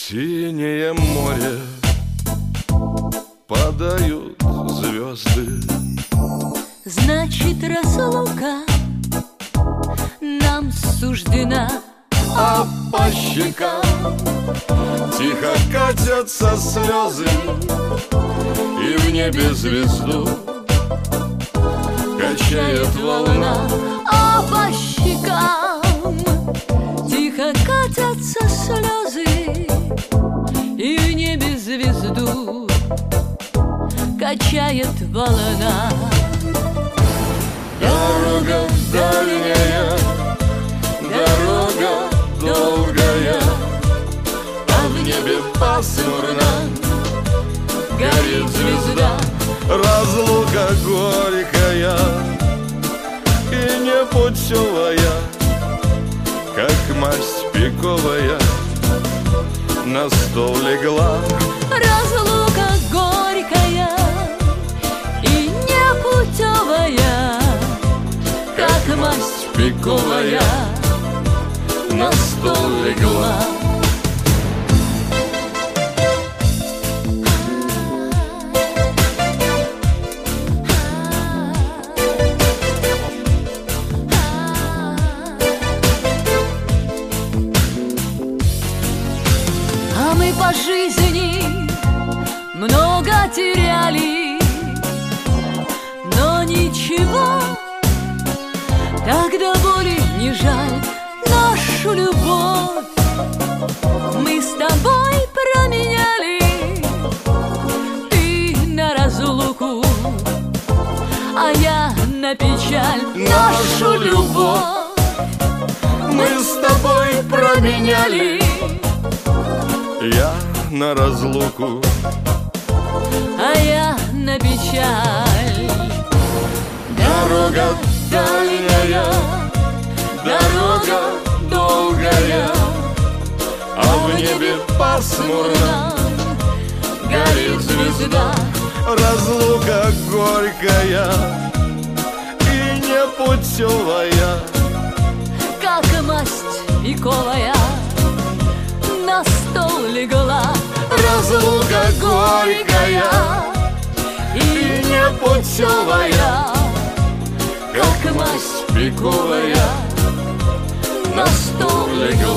синее море падают звезды. Значит, разлука нам суждена, а по щекам тихо катятся слезы, и в небе звезду качает волна. а по щекам тихо катятся слезы, и в небе звезду качает волна. Дорога дальняя, дорога долгая, а в небе пасмурно горит звезда. Разлука горькая и непутевая, как масть пиковая, на стол легла. Разлука горькая и непутевая, как масть Пиковая на стол легла. А мы по жизни много теряли, но ничего, тогда боли не жаль нашу любовь. Мы с тобой променяли, ты на разлуку, а я на печаль нашу любовь. Мы с тобой променяли, я на разлуку, а я на печаль. Дорога дальняя, дорога долгая, а в небе пасмурно горит звезда. Разлука горькая и непутевая, Как масть пиковая на стол легла. разлука горькая и непутевая, как масть пиковая на стол легла.